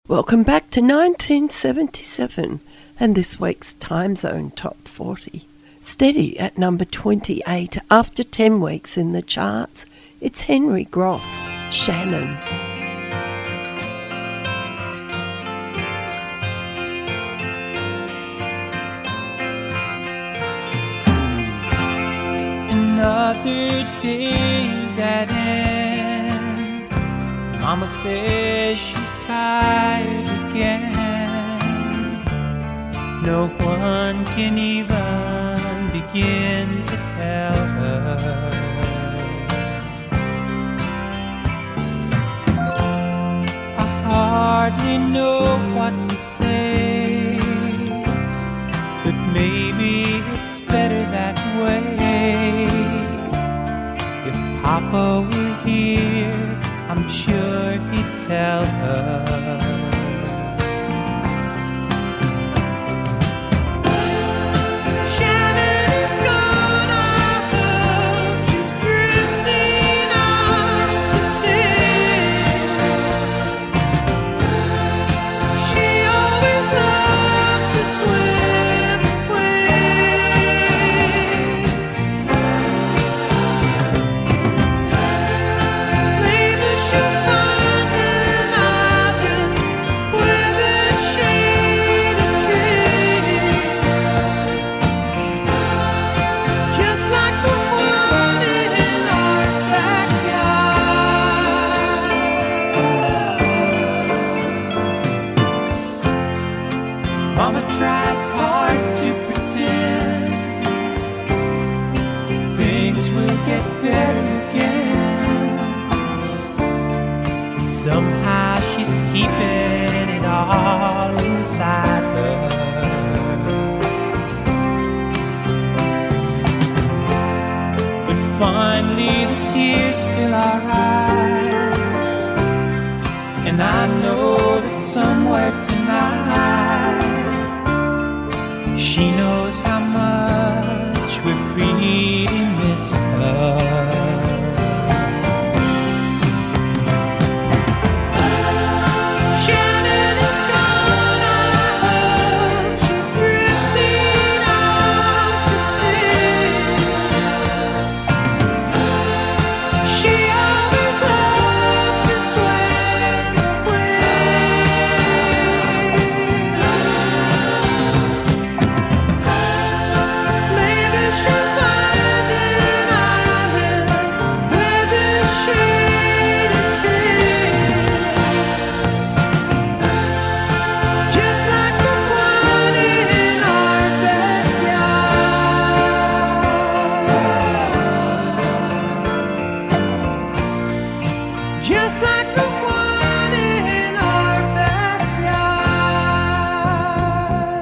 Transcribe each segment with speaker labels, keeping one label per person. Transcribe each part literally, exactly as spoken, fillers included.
Speaker 1: Welcome back to nineteen seventy-seven and this week's Time Zone Top forty. Steady at number twenty-eight after ten weeks in the charts, it's Henry Gross, Shannon.
Speaker 2: Another day's at end. Mama says she's tired again. No one can even begin to tell her. I hardly know what to say, but maybe it's better that way. If Papa were here, I'm sure he'd tell her. Shannon is gone, I hope she's drifting off to sea. She always loved to swim Maybe she'll find an island with a shade of trees, just like the one in our backyard. Mama tries hard to pretend things will get better again. Somehow she's keeping it all inside her. But finally the tears fill our eyes, and I know that somewhere tonight she knows how much we really miss her. Shannon is gone, I hope she's drifting off to sea. She always loved to swim Maybe she'll find an island with a shade of trees, just like the one in our backyard. Just like the one in our backyard.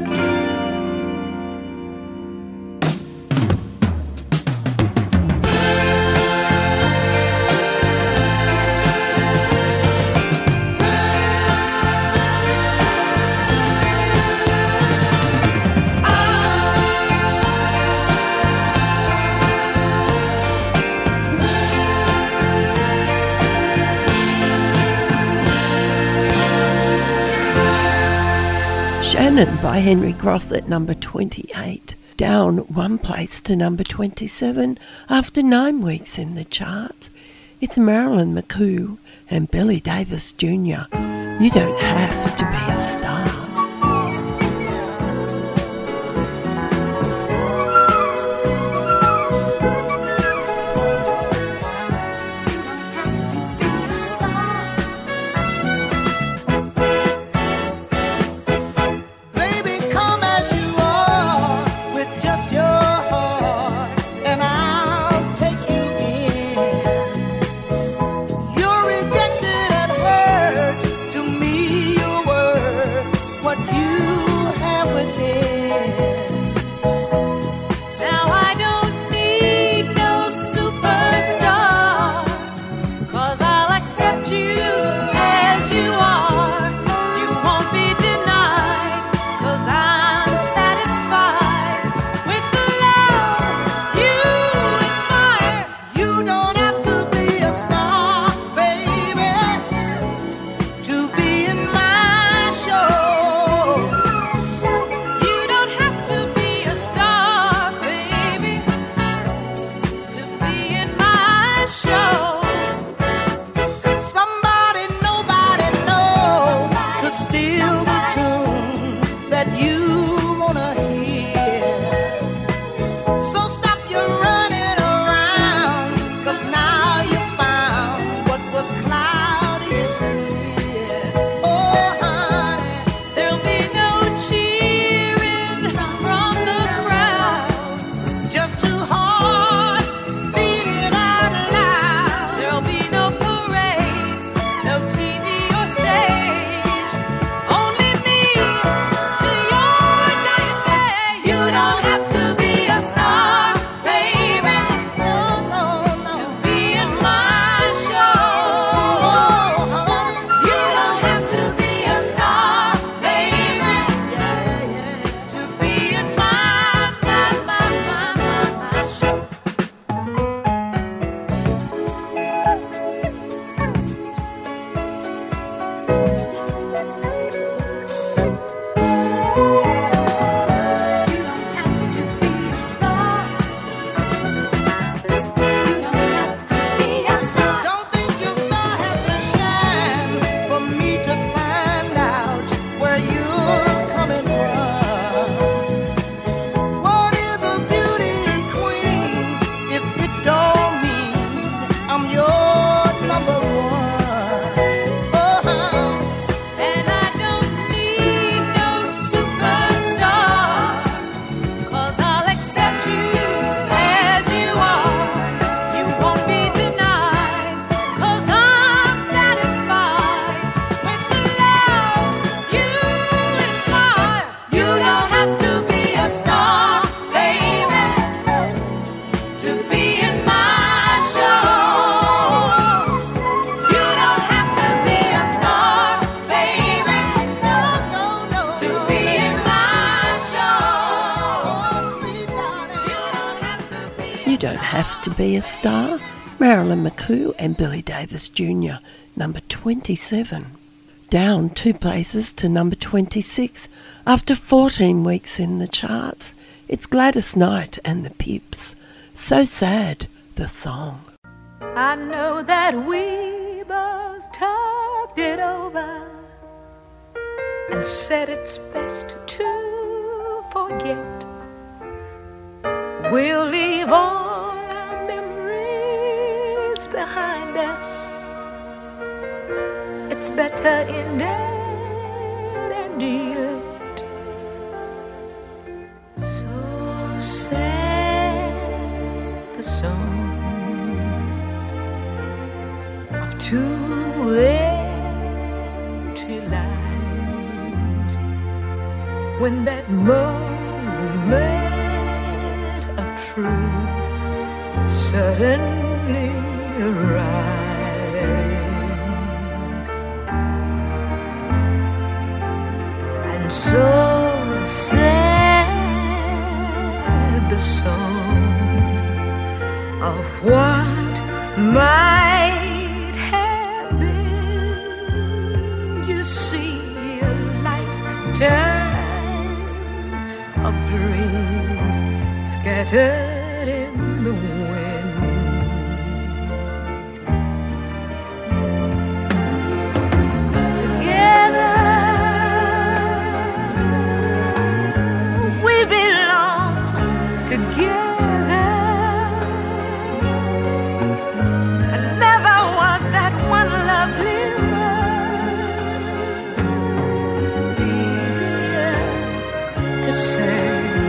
Speaker 1: Shannon by Henry Gross at number twenty-eight. Down one place to number twenty-seven after nine weeks in the charts. It's Marilyn McCoo and Billy Davis Junior You don't have to be a star.
Speaker 3: Baby, come as you are with just your heart, and I'll take you in. You're rejected and hurt. To me, your word
Speaker 1: Don't Have to Be a Star, Marilyn McCoo and Billy Davis Junior, number twenty-seven. Down two places to number twenty-six after fourteen weeks in the charts. It's Gladys Knight and the Pips. So Sad, the song.
Speaker 4: I know that we both talked it over and said it's best to forget. We'll leave all our memories behind us. It's better in dead and yet. So sad, the song of two empty lives when that moment of truth suddenly arrives. And so sad, the song of what might have been. You see, a lifetime of dreams scattered in the wind. Together we belong, together. And never was that one lovely word easier to say.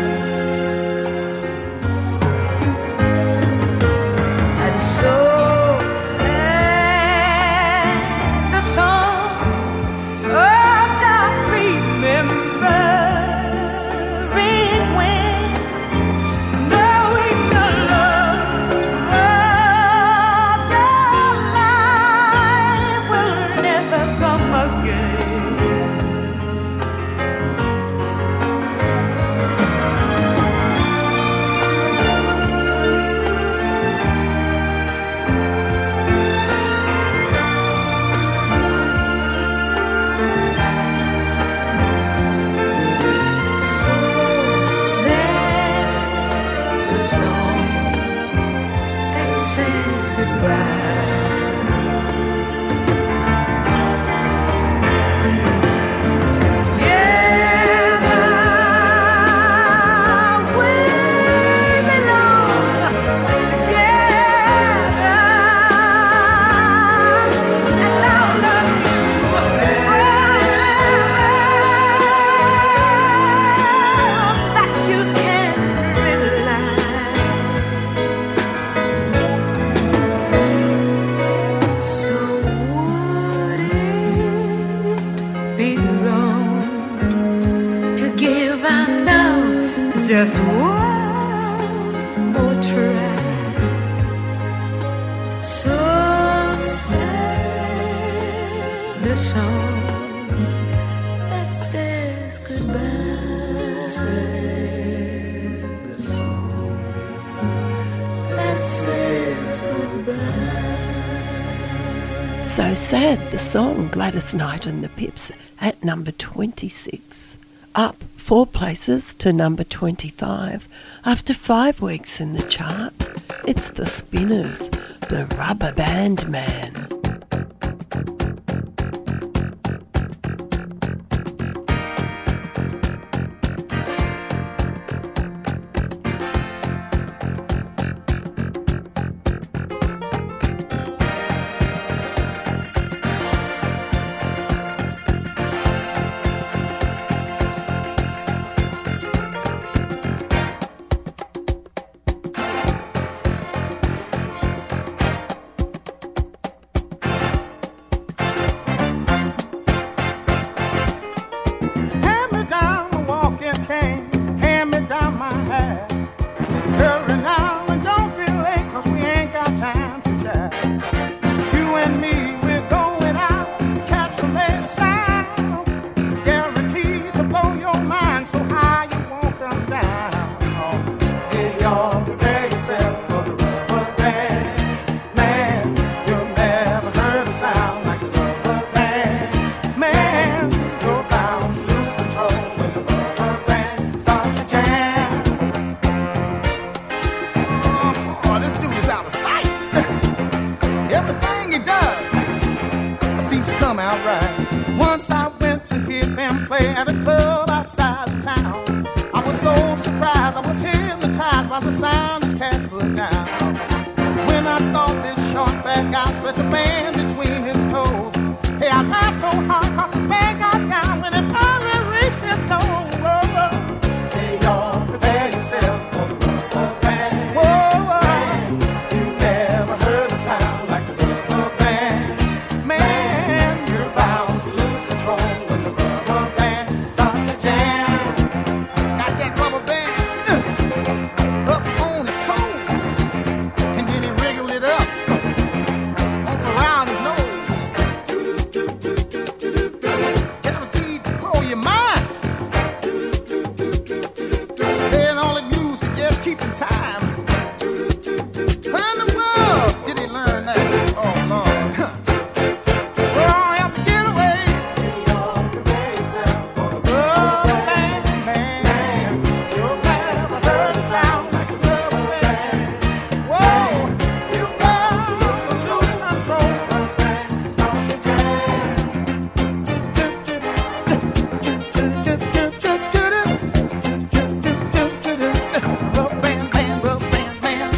Speaker 4: Just one more try. So sad, the song that says goodbye. Sad, the song that says goodbye.
Speaker 1: So Sad, the song, Gladys Knight and the Pips at number twenty-six. Up four places to number twenty-five after five weeks in the charts. It's the Spinners, the Rubber Band Man.
Speaker 3: to hear them play at a club outside of town. I was so surprised, I was hypnotized by the sound these cats put down. When I saw this short fat guy stretch a band between his toes, hey, I laughed so hard cause the band got down when it finally reached his nose. Hey, y'all, prepare yourself for the rubber band. Whoa, man, you never heard a sound like the rubber band. Man, you're bound to lose control when the rubber band starts to jam. Got that rubber band uh, up on his toe, and then he wriggled it up uh, around his nose. Guaranteed to blow your mind. Playing all the music, just keeping time. Where in the world did he learn that? Oh, Lord. Well, I have to get away. Prepare yourself for the rubber band, man. You've never heard a sound like a rubber band. Whoa, you got to lose control. Starts to jam. Rubber band, man, rubber band, man.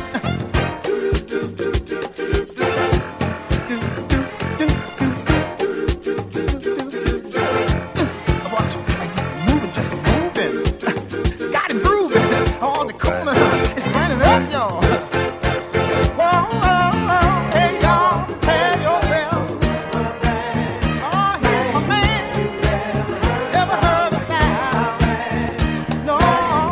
Speaker 3: I watch you, I get you moving, just moving. Got him grooving on the corner. It's burning up, y'all. Whoa, whoa, whoa. Hey, y'all, prepare yourself. Oh, here's my man. Never heard a sound. No.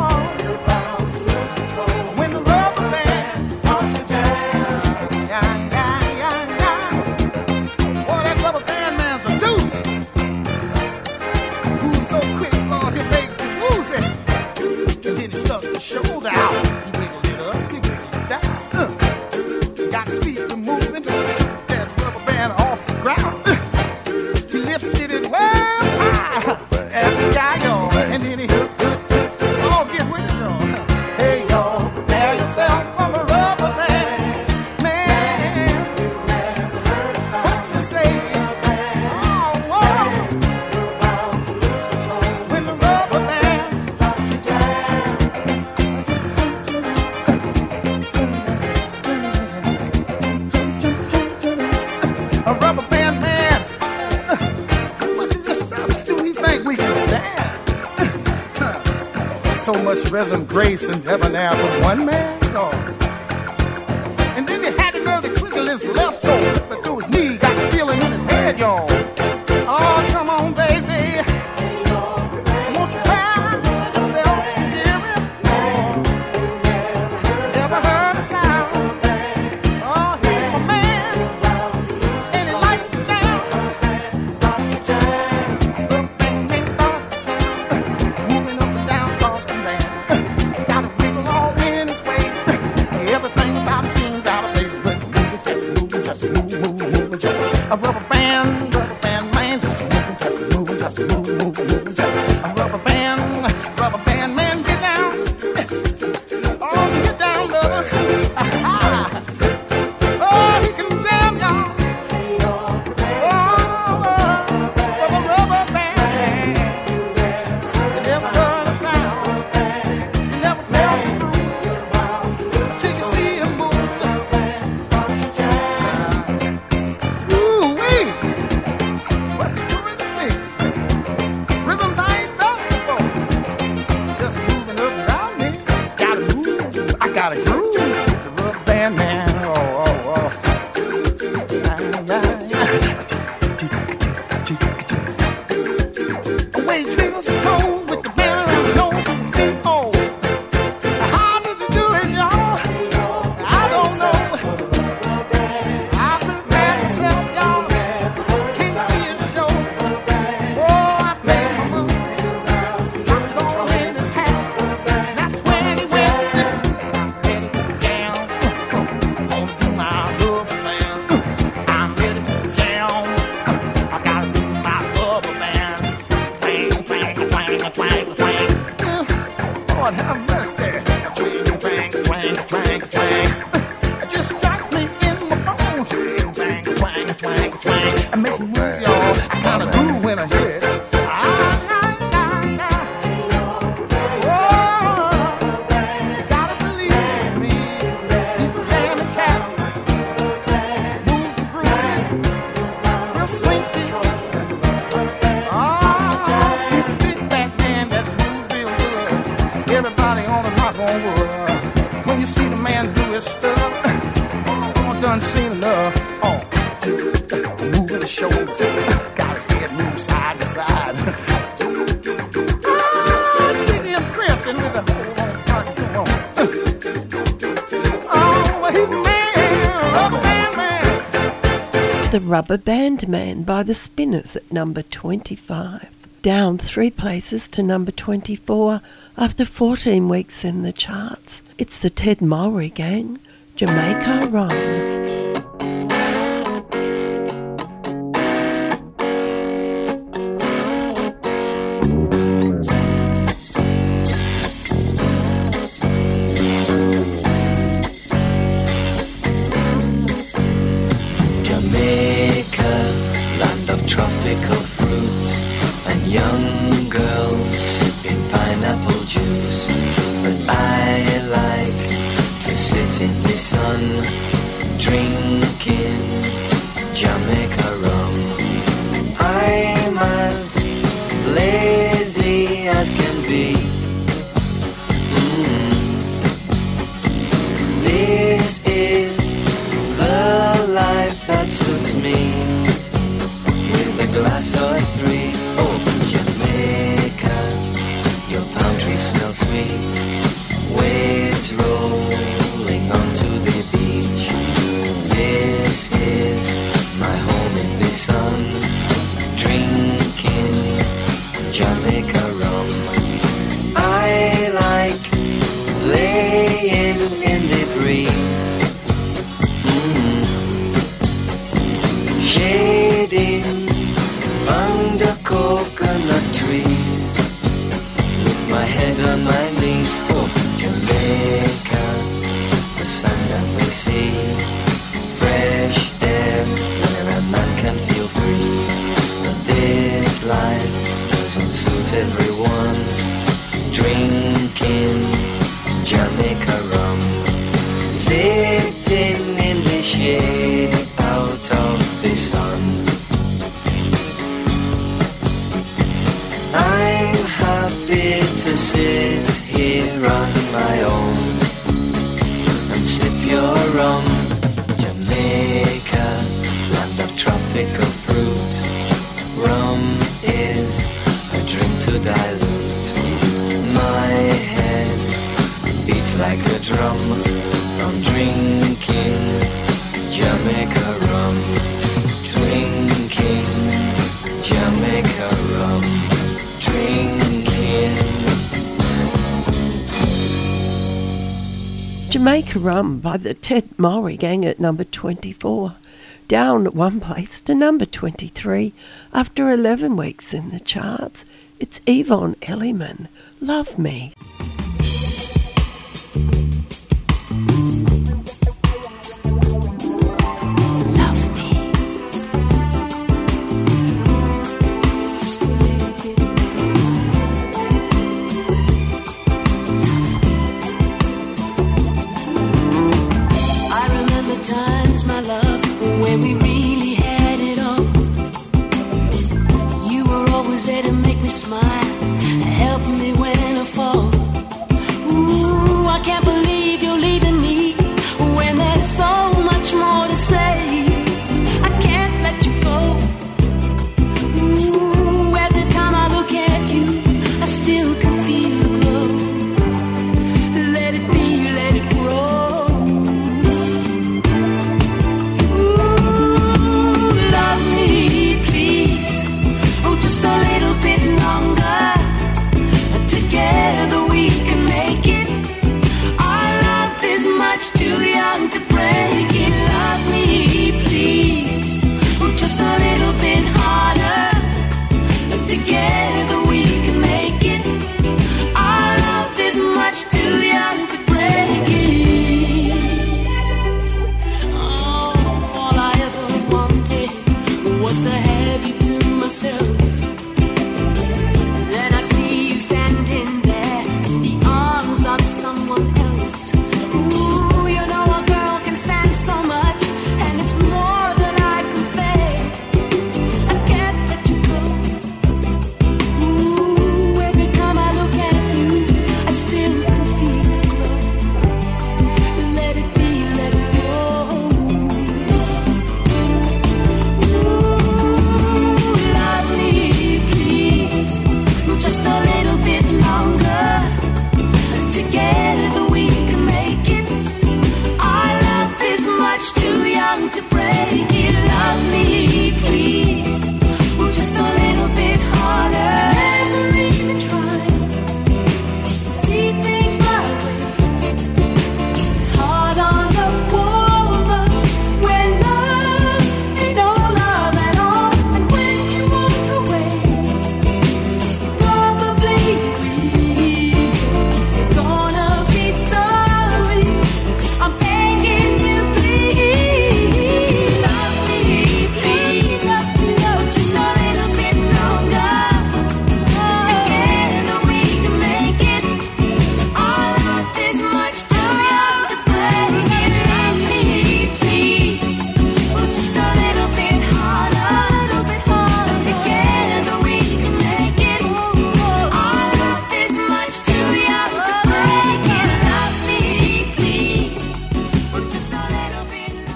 Speaker 3: When the rubber band starts to jam. Yeah, yeah, yeah, yeah. Boy, that rubber band man's a doozy. Who's so quick, Lord, he'll make you lose it. And then he stuck his shoulder out. He wiggled it up, he wiggled it down. Uh. Got his feet to moving, took that rubber band off the ground. Uh. He lifted it way high at the sky, y'all. And then he oh, get with it, y'all. Hey, y'all, prepare yourself for the rubber band. Man, what you say? Oh, whoa. When the rubber band starts to jam. A rubber band man. How much of this stuff do we think we can stand? So much rhythm, grace, and debonair for one man? No. And then he had to go to twiddle his left toe, but to his knee, got the feeling in his head, y'all. Oh, come on, baby. Won't you cry yourself and hear it? Never heard a sound. Oh, here's my man, and he likes to jam. Starts to jam. Rubber band man starts to jam. Moving up and down across the land. Got a wiggle all in his waist. Everything about him seems out of place, but moving, just moving, just move, move, moving, just a rubber band, rubber band man, just moving, just moving, just move, move, moving, just a rubber band, rubber band man, get down, oh, get down, brother. Aha. Oh, he can jam, y'all. Oh, oh, oh, rubber band. You never heard a sound. You never felt it groove. Till you see him move. Ooh-wee. What's he doing to me? Rhythms I ain't felt before. Just moving up and down me. Gotta move. I gotta groove. The rubber band man. Oh, oh, oh. Away twinkles and toes with the band around the nose and some feet. Oh, how did you do it, y'all? I don't know. I prepared myself, y'all. Can't see it show. Oh, I played my move. Drops all in his hat. That's when he went. Ready to jam. Gonna do my rubber band. I'm ready to jam. I gotta do my rubber band. Twang, twang, twang, twang, twang. Lord have mercy. Twang, twang, twang, twang, twang. Just strike me in my bones. Twang, twang, twang, twang. It makes me move, y'all. I kinda groove when I hear it. I
Speaker 1: The Rubber Band Man by the Spinners at number twenty-five. Down three places to number twenty-four after fourteen weeks in the charts. It's the Ted Mowry Gang, Jamaica Rum.
Speaker 5: Tropical fruit and young girls sipping pineapple juice. But I like to sit in the sun, drinking Jamaica rum. I'm as lazy as can be. Mm. This is the life that suits me. A glass or three, oh Jamaica, your palm trees smell sweet. Waves rolling onto the beach. This is my home in the sun, drinking Jamaica rum. I like laying in the breeze, mm. Shading under coconut trees, with my head on my knees. Oh, Jamaica, the sun and the sea, fresh air where a man can feel free. But this life doesn't suit everyone, drinking Jamaica rum, sitting in the shade out of the sun. I'm happy to sit here on my own and sip your rum. Jamaica, land of tropical fruit. Rum is a drink to dilute. My head beats like a drum from drinking Jamaica rum. Drinking Jamaica rum.
Speaker 1: Jamaica Rum by the Ted Mowry Gang at number twenty-four. Down one place to number twenty-three after eleven weeks in the charts. It's Yvonne Elliman, Love Me.
Speaker 6: When we really had it all, you were always there to make me smile, help me when I fall. Ooh, I can't believe you're leaving me when there's so much more to say. I can't let you go. Ooh, every time I look at you, I still can feel the glow. Let it be, let it grow. Just a little bit longer.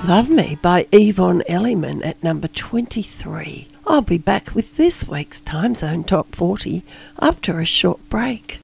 Speaker 1: Love Me by Yvonne Elliman at number twenty-three. I'll be back with this week's Time Zone Top forty after a short break.